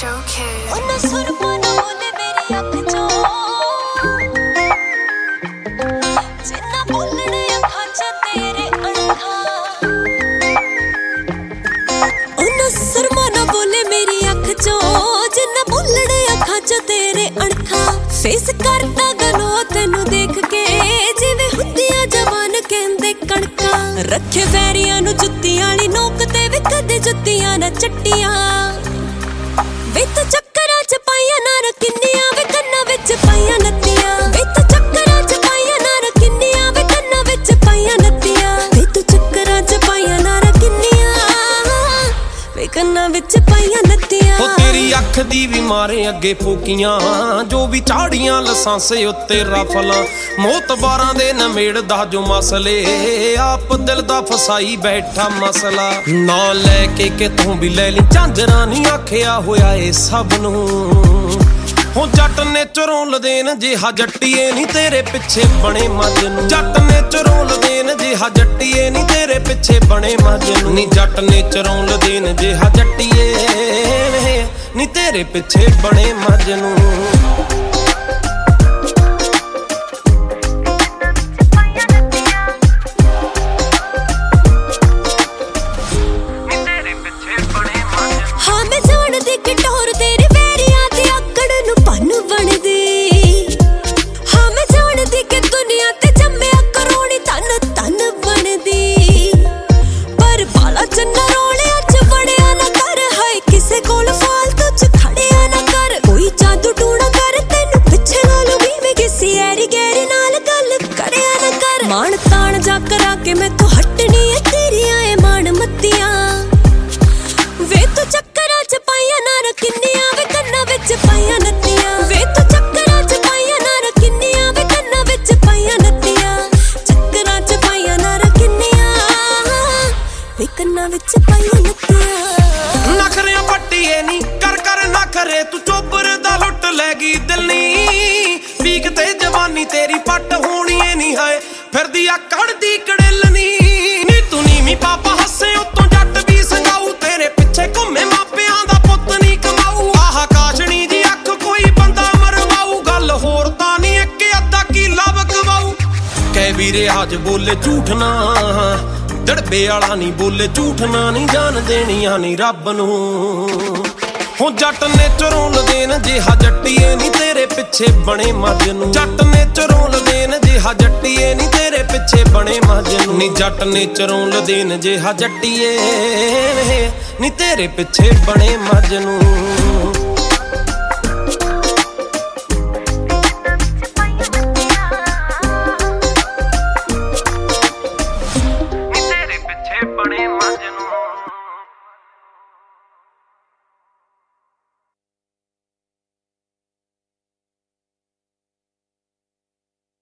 ਉਹਨਾਂ ਸੁਰਮਾ ਨਾ ਬੋਲੇ ਮੇਰੀ ਅੱਖ ਚੋਂ ਜਿੰਨਾ ਬੋਲਣੇ ਅੱਖਾਂ ਚ ਤੇਰੇ ਅਣਖਾਂ ਉਹਨਾਂ ਸੁਰਮਾ ਨਾ ਬੋਲੇ ਮੇਰੀ ਅੱਖ ਚੋਂ ਜਿੰਨਾ ਬੋਲਣੇ ਅੱਖਾਂ ਚ ਤੇਰੇ ਅਣਖਾਂ ਫੇਸ ਕਰਦਾ ਗਲੋ ਤੈਨੂੰ ਦੇਖ ਕੇ ਜਿਵੇਂ ਹੁੰਦੀਆਂ ਜਵਾਨ ਕਹਿੰਦੇ ਕਣਕਾਂ ਰੱਖੇ ਵੈਰੀਆਂ ਨੂੰ ਜੁੱਤੀਆਂ ਵਾਲੀ ਨੋਕ ਤੇ ਵੀ ਕਦੇ ਜੁੱਤੀਆਂ ਨਾ ਚੱਟੀਆਂ ਵੇ ਤੂੰ ਚੱਕਰਾਂ ਚ ਪਾਈਆਂ ਨਾ ਕਿੰਨੀਆਂ ਵੇ ਕੰਨਾਂ ਵਿੱਚ ਪਾਈਆਂ ਨੱਤੀਆਂ ਵੇ ਤੂੰ ਚੱਕਰਾਂ ਚ ਪਾਈਆਂ ਨਾ ਕਿੰਨੀਆਂ ਵੇ ਕੰਨਾਂ ਵਿੱਚ ਪਾਈਆਂ ਨੱਤੀਆਂ ਵੇ ਤੂੰ ਚੱਕਰਾਂ ਚ ਪਾਈਆਂ ਨਾ ਕਿੰਨੀਆਂ ਵੇ ਕੰਨਾਂ ਵਿੱਚ ਪਾਈਆਂ ਨੱਤੀਆਂ ਉਹ ਤੇਰੀ ਅੱਖ ਦੀ ਵੀ ਮਾਰੇ ਅੱਗੇ ਫੋਕੀਆਂ ਜੋ ਵੀ ਚਾੜੀਆਂ ਲਸਾਂਸੇ ਉੱਤੇ ਰਫਲਾਂ ਮੋਤਬਾਰਾਂ ਦੇ ਨਮੇੜਦਾ ਜੋ ਮਸਲੇ ਆਪ ਦਿਲ ਦਾ ਫਸਾਈ ਬੈਠਾ ਮਸਲਾ ਨਾ ਲੈ ਕੇ ਕਿਥੋਂ ਵੀ ਲੈ ਲਈ ਝਾਂਜਰਾਂ ਨਹੀਂ ਆਖਿਆ ਹੋਇਆ ਏ ਸਭ ਨੂੰ ਹੋ ਜੱਟ ਨੇ ਚਰੋਲ ਦੇਣ ਜਿਹਾ ਜੱਟੀਏ ਨਹੀਂ ਤੇਰੇ ਪਿੱਛੇ ਬਣੇ ਮੱਝ ਨੂੰ ਜੱਟ ਨੇ ਚਰੋਲ ਦੇਣ ਜਿਹਾ ਜੱਟੀਏ ਨਹੀਂ ਤੇਰੇ ਪਿੱਛੇ ਬਣੇ ਮੱਝ ਨੂੰ ਨੀ ਜੱਟ ਨੇ ਚਰੋਲ ਦੇਣ ਜਿਹਾ ਜੱਟੀਏ ਨੀ ਤੇਰੇ ਪਿੱਛੇ ਬਣੇ ਮੱਝ ਨੂੰ ਮਾਣ ਤਾਣ ਜਾ ਕਰਾ ਕੇ ਮੈਥੋਂ ਹਟਣੀ ਐ ਤੇਰੀਆਂ ਏ ਮਾਣ ਮੱਤੀਆਂ ਵੇ ਤੂੰ ਚੱਕਰਾਂ ਚ ਪਾਈਆਂ ਨਾ ਕਿੰਨੀਆਂ ਵੇ ਕੰਨਾਂ ਵਿੱਚ ਪਾਈਆਂ ਨੱਤੀਆਂ ਵੇ ਤੂੰ ਚੱਕਰਾਂ ਚ ਪਾਈਆਂ ਨਾ ਕਿੰਨੀਆਂ ਵੇ ਕੰਨਾਂ ਵਿੱਚ ਪਾਈਆਂ ਨੱਤੀਆਂ ਚੱਕਰਾਂ ਚ ਪਾਈਆਂ ਨਾ ਕਿੰਨੀਆਂ ਵੇ ਕੰਨਾਂ ਵਿੱਚ ਪਾਈਆਂ ਨੱਤੀਆਂ ਨਖਰਿਆਂ ਪੱਟੀਏ ਨੀ ਕਰ ਕਰ ਨਖਰੇ ਤੂੰ ਚੋਬਰ ਦਾ ਲੁੱਟ ਲੈ ਗਈ ਦਿਲ ਨੀ ਪੀਕ ਤੇ ਜਵਾਨੀ ਤੇਰੀ ਪੱਟ ਹੋਣੀ ਏ ਨੀ ਹਾਏ ਫਿਰਦੀ ਆ ਕੜਦੀ ਕੜੇਲਨੀ ਨੀ ਤੂੰ ਨੀਵੀਂ ਪਾਪਾ ਹੱਸੇ ਉਤੋਂ ਜੱਟ ਵੀ ਸੰਗਾਊ ਤੇਰੇ ਪਿੱਛੇ ਘੁੰਮੇ ਮਾਪਿਆਂ ਦਾ ਪੁੱਤ ਨੀ ਕਮਾਊ ਆਹ ਕਾਸ਼ਣੀ ਦੀ ਅੱਖ ਕੋਈ ਬੰਦਾ ਮਰਵਾਊ ਗੱਲ ਹੋਰ ਤਾਂ ਨੀ ਇੱਕ ਅੱਧਾ ਕਿੱਲਾ ਵਕਵਾਊ ਕਹਿ ਵੀਰੇ ਅੱਜ ਬੋਲੇ ਝੂਠ ਨਾ ਦੜਬੇ ਵਾਲਾ ਨੀ ਬੋਲੇ ਝੂਠ ਨਾ ਨੀ ਜਾਨ ਦੇਣੀਆਂ ਨੀ ਰੱਬ ਨੂੰ ਹੋ ਜੱਟ ਨੇ ਚਰੋਲ ਦੇਣ ਜਿਹਾ ਜੱਟੀਏ ਨੀ ਤੇਰੇ ਪਿੱਛੇ ਬਣੇ ਮੱਝ ਨੂੰ ਜੱਟ ਨੇ ਚਰੋਲ ਦੇਣ ਜਿਹਾ ਜੱਟੀਏ ਨੀ ਤੇਰੇ ਪਿੱਛੇ ਬਣੇ ਮੱਝ ਨੂੰ ਨੀ ਜੱਟ ਨੇ ਚਰੋਲ ਦੇਣ ਜਿਹਾ ਜੱਟੀਏ ਨੀ ਤੇਰੇ ਪਿੱਛੇ ਬਣੇ ਮੱਝ ਨੂੰ